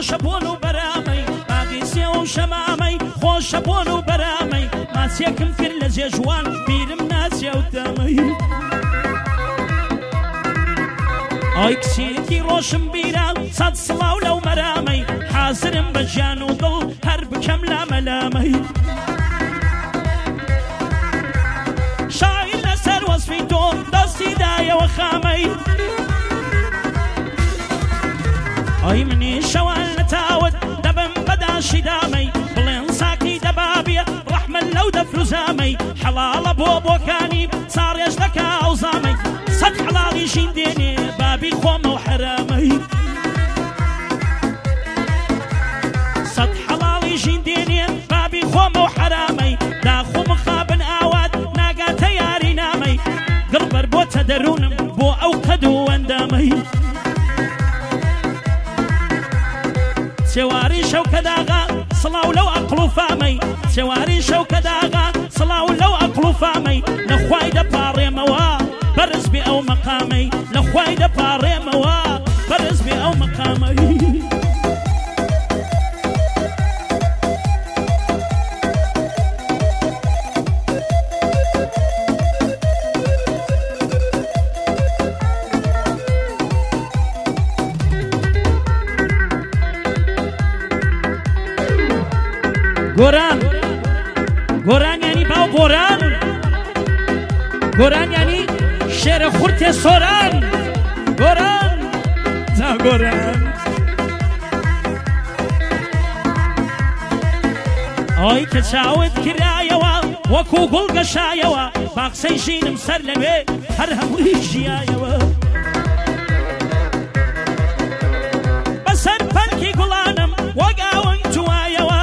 خۆشە بۆن و بەرامەی باقی سێ و شەمامەی خۆشە بۆن و بەرامەی ماسێکم کرد لە جێژوان بیرم ناچێ و دەمەی ئای کچێکی ڕۆشم بیرە سەد سڵاو لەو مەرامەی حازرم بە گیان و دڵ هەر بکەم لامەلامەی شاعیر لەسەر وەسفی تۆ دەستی دایەوە خامەی ئای منی شەوان لە تاوت دەبم بەداشی دامەی بڵێن ساکی دەبابیە ڕەحمەت لەو دەفروزامەی حەڵاڵە بۆ بۆکانی چاڕێژ دەکا ئەوزامەی سەد حەڵاڵی ژین دێنێ بابی خۆمە و حرامەی سەد حەڵاڵی ژین دێنێ بابی خۆمە و حرامەی داخۆ مخابن ئاوات ناگاتە یاری نامەی گڕبەر بۆتە دەروونم بۆ ئەو قەد و ئەندامەی سێواری شەوکە داغا سڵاو لەو ئەقڵ و فامەی سێواری شەوکە داغا سڵاو لەو ئەقڵ و فامەی لەخوای دەپاڕێمەوە بەرز بێ ئەو مەقامەی لەخوای دەپاڕێمەوە بەرز بێ ئەو مەقامەی گۆران گۆران یعنی باو گۆران گۆران یعنی شێرە خورتێ سۆران گۆران جا گۆران ئەوەی کە چاوت کرایەوە وەکو گوڵ گەشایەوە باقسەی ژینم سەر لەوێ هەر هەمووی ژیایەوە بەسەر پەنکی گوڵانم وەک ئاوەنگ جوایەوە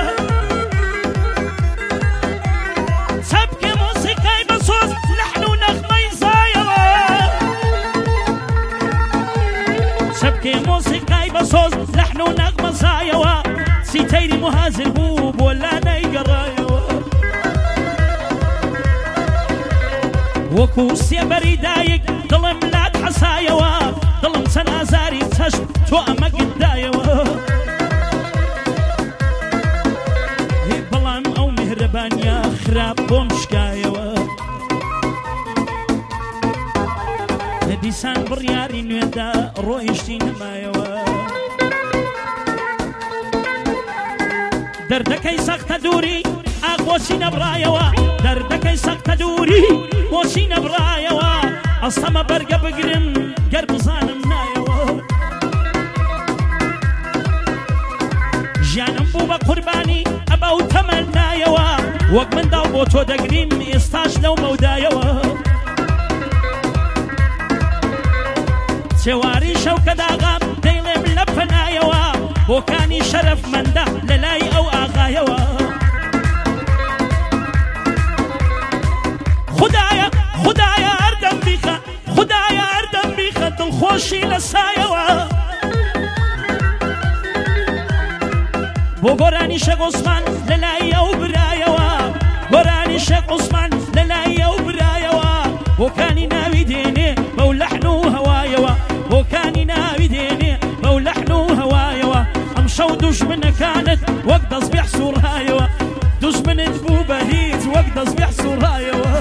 سبكي موسيقى بصوص لحن ونغمة زايوة سيتيري مهازل بوب ولا نيقرايوة وكو سيبري دايق ظلم لا تحسايوة ظلم سنازاري تشت تو أمك الدايوة هي بلان أو مهربان يا خراب بومشكايوة دیسان بڕیاری نوێدا ڕۆیشتی نمایەوە دەردەکەی سەختە دووری ئاق بۆچی نەبڕایەوە دەردەکەی سەختە دووری بۆچی نەبڕایەوە ئەستەمە بەرگە بگرم گەر بزانم نایەوە ژیانم بوو بە قوربانی ئەبە و تەمەن نایەوە وەک منداڵ بۆ تۆ دەگریم ئێستاش لەو مەودایەوە سێواری شەوکە داغام دەیڵێم لە پەنایەوە بۆکانی شەرەف مەندە لە لای ئەو ئاغایەوە خودایە خودایە ئەردەم بیخە خودایە ئەردەم بیخە دڵخۆشی لە سایەوە بۆ گۆرانی شێخ عوسمان لە لای ئەو برایەوە گۆرانی شێخ عوسمان لە لای ئەو برایەوە بۆکانی ناوی دێنێ بەو لەحن و هەوایەوە بۆکانی ناوی دێنێ بەو لەحن و هەوایەوە ئەم شەو دوژمنەکانت وەک دەستبێح سوڕایەوە دوژمنت بوو بە هیچ وەک دەستبێح سوڕایەوە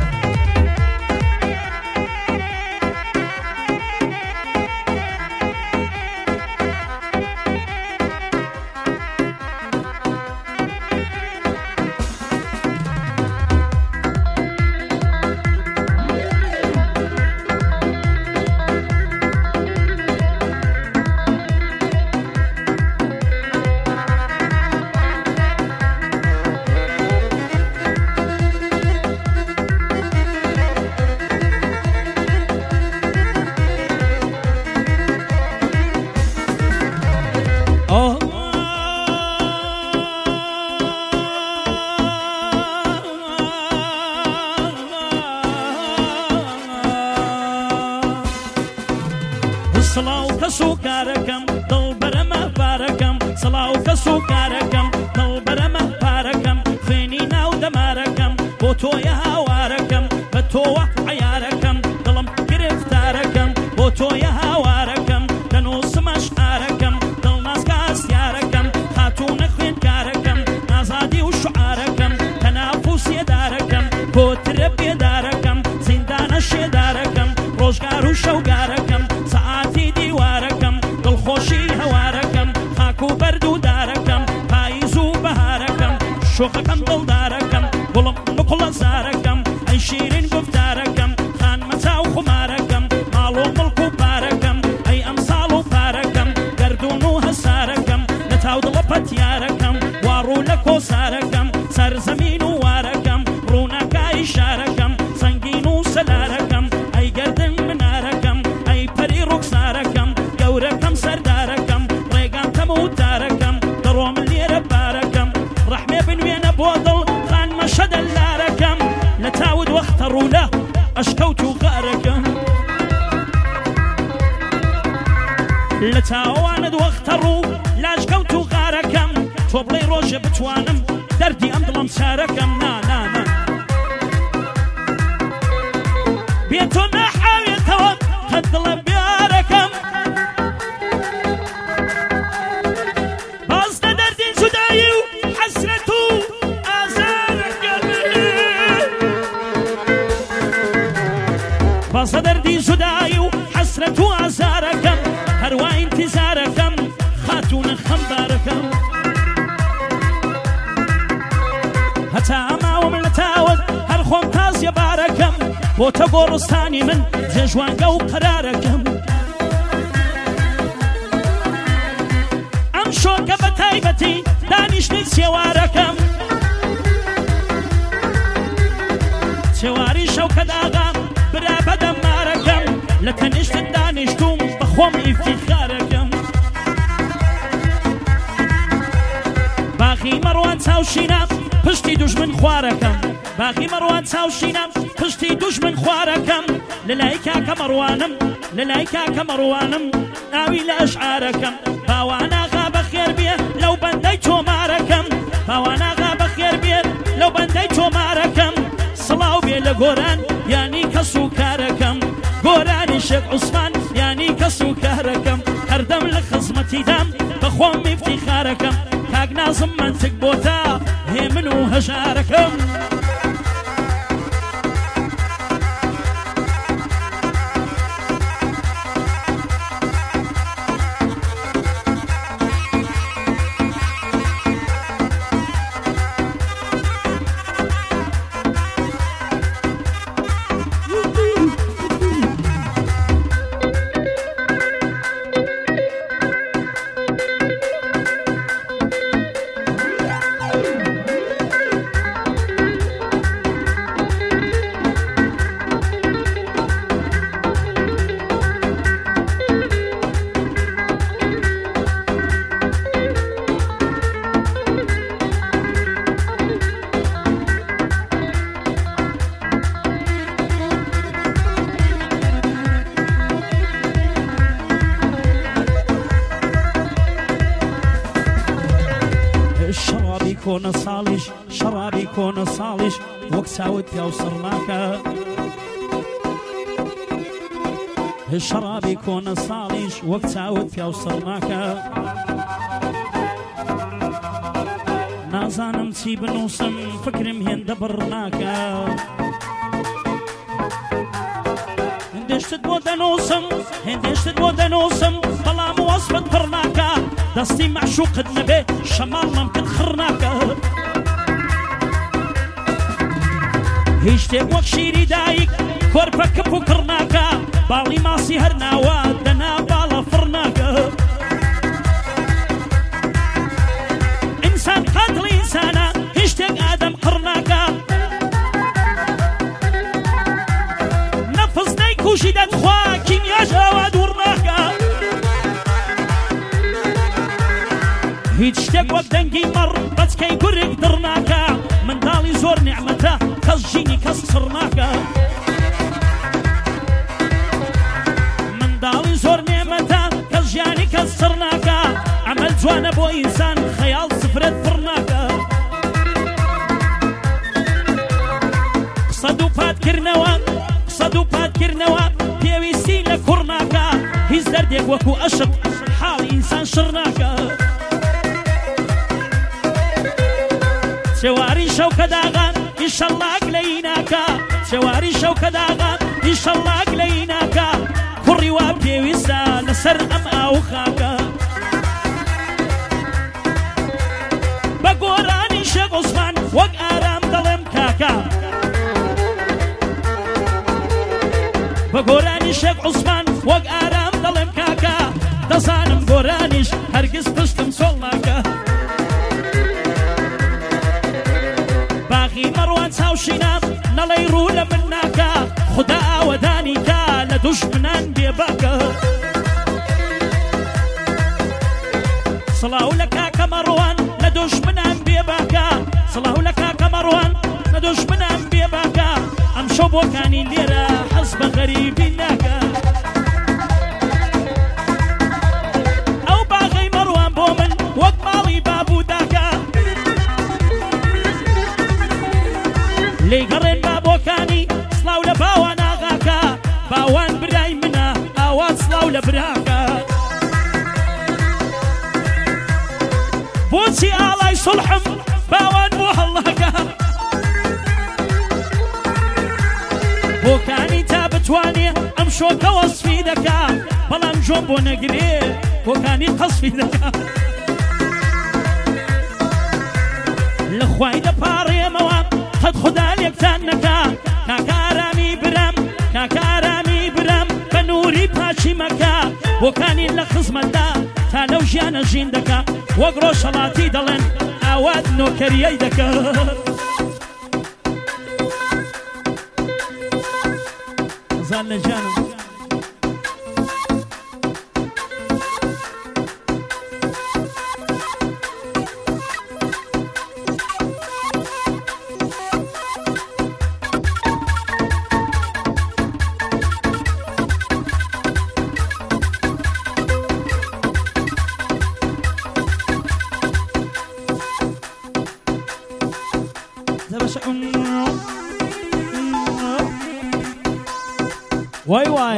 سڵاو کەس و کارەکەم دڵ بەرەمە پارەکەم سڵاو کەس و کارەکەم دڵ بەرەمە پارەکەم خوێنی ناو دەمارەکەم بۆ تۆیە هاوارەکەم بە تۆوە عەیارەکەم دڵم گرفتارەکەم بۆ تۆیە هاوارەکەم دەنووسمە شعارەکەم دڵ ناسکە و دارەکەم پاییز و بەهارەکەم شۆخەکەم دڵدارەکەم گوڵم نقڵە زارەکەم ئەی شیرین گفتارەکەم خانمەچا و خمارەکەم ماڵ و مڵک و پارەکەم ئەی ئەمساڵ و پارەکەم گەردوون و هەسارەکەم لە تاو دڵە پەتیارەکەم واڕوو لە کۆسارەکەم سەرزەمین و وارەکەم ڕووناکای شارەکەم سەنگین و سەلارەکەم ئەی گەردن منارەکەم ئەی پەری ڕوخسارەکەم گەورەکەم سەردارەکەم ڕێگام تەم و تارەکەم دەڕۆم لێرە بارەکەم ڕەحمێ بنوێنە بۆ دڵ خانمەشە دەلارەکەم لە تاود وەختە ڕوولە ئەشکەوت و غارەکەم لە تاوانت وەختە ڕوو لاشکەوت و غارەکەم تۆ بڵێ ڕۆژە بتوانم دەردی ئەم دڵم چارەکەم نا بێتۆ ناحاوێتەوە قەت دڵە بیارەکەم باز دە دەردی جودایی و حەسرەت و ئازارەکەم باز دە دەردی جودایی و حەسرەت و ئازارەکەم هەروە ئینتیزارەکەم خاتونە خەمبارەکەم هەتا ئەماوەم لە تاوت هەر خۆم تازیە بارەکەم بۆتە گۆڕستانی من جێژوانگە و قەرارەکەم ئەم شۆکە بە تایبەتی دانیشتنی سێوارەکەم سێواری شەوکە داغام برا بەدەمارەکەم لە تەنیشتت دانیشتوم بە خۆم ئیفتیخارەکەم باغی مەڕوان چاوشینە پشتی دوژمن خوارەکەم باغی مەڕوان چاوشینە پشتی دوژمن خوارەکەم لەلای کاکە مەڕوانم لەلای کاکە مەڕوانم ناوی لە ئەشعارەکەم باواناغا بەخێر بێ لەو بەندەی تۆمارەکەم باواناغا بەخێر بێ لەو بەندەی تۆمارەکەم سڵاو بێ لە گۆران یانی کەس و کارەکەم گۆرانی شێخ عوسمان یانی کەس و کارەکەم هەردەم لە خزمەتیدام بە خۆم ئیفتیخارەکەم کاک نازم منتک بۆتە هێ من و هەژارەکەم کۆنە ساڵیش شەڕابی کۆنە ساڵیش وەک چاوت پیا و سڕ ناکە شەڕابی کۆنە ساڵیش وەک چاوت پیا و سڕ ناکە نازانم چی بنووسم فکرم هێندە بڕ ناکە هێندێشتت بۆ دەنووسم هێندێشتت بۆ دەنووسم بەڵام وەسفت پڕ ناکە دەستی مەعشوقت نەبێ شەماڵم کت خڕ ناکە هیچ شتێک وەک شیری دایک کۆرپە کپ و کڕ ناکە باڵی ماسی هەر ناوە دەنا باڵە فڕ ناکە ئینسان قاتڵی ئینسانە هیچ شتێک ئادەم قڕ ناکە نەفس نەیکوژی دەتخوا کیمیاش ئاوا دوور ناکە هیچ شتێک وەک دەنگی مەڕ بەچکەی گورگ دڕ ناکە منداڵی زۆر نیعمەتە کەس ژینی کەس سڕ ناکە منداڵی زۆر نێمەتە کەس ژیانی کەس سڕ ناکە عەمەل جوانە بۆ ئینسان خەیاڵ سفرەت پڕ ناکە قسە دوو پاتکردنەوە پێویستی لە کوڕ ناکە هیچ دەردێک وەکو ئەشق حاڵی ئینسان شڕ ناکە سێواری شەوکە داغان ئینشەڵڵا گلەی ناکە سێواری شەوکە داغان ئینشەڵڵا گلەی ناکە کوڕی وا پێویستە لەسەر ئەم ئاو خاکە شێخ عوسمان وەک ئارام دەڵێم کاکا بە گۆرانی شێخ عوسمان وەک ئارام دەڵێم کاکا دەزانم گۆرانیش هەرگیز پشتم سۆڵ ناکە باغی مەڕوان چاوشینە نەڵێی ڕوو لە من ناکە خوددا ئاوەدانی کا لە دوژمنان بێباکە سڵاو لە کاکە مەڕوان لە دوژمنان بێباکە سڵاو لە کاکە مەڕوان لە دوژمنان بێباکە ئەم شەو بۆکانی لێرە حەز بە غەریبی ناکە ئەو باغەی مەڕوان بۆ من وەک ماڵی بابوو داکە لێی گەڕێن بابۆکانی سڵاو لە باوان ئاغاکە باوان برای منە ئاوات سڵاو لە براکە بۆچی ئاڵای سڵحم باوان بۆ هەڵناکە بۆکانی تا بتوانێ ئەم شۆکە وەسفی دەکا بەڵام جۆم بۆ نەگرێ بۆکانی قەسفی دەکا لە خوای دەپاڕێمەوە قەت خوددا لێکتان نەکا کاکە ئارامی برام کاکە ئارامی برام بە نووری پاچی مەکە بۆکانی لە خزمەتدا تا لەو ژیانە ژین دەکا وەک ڕۆژهەڵاتی دەڵێن ئاوات نۆکەریەی دەکە زان لە جانم وای وای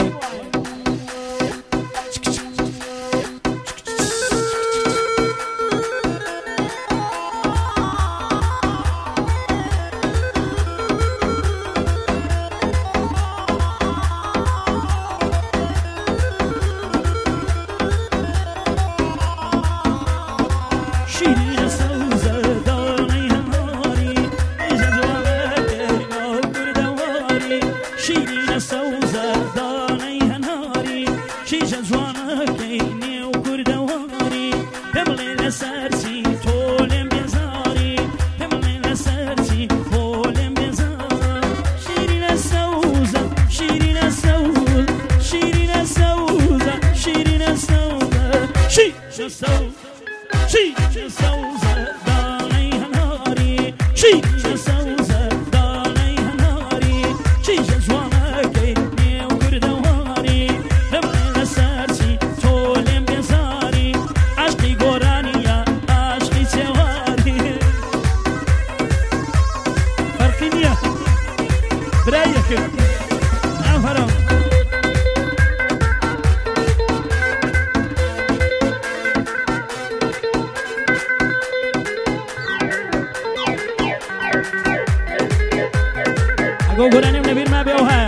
ئەگۆ گۆرانیم لەبیر ما بێ و هەیە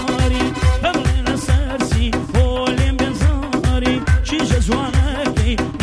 جوانەکەی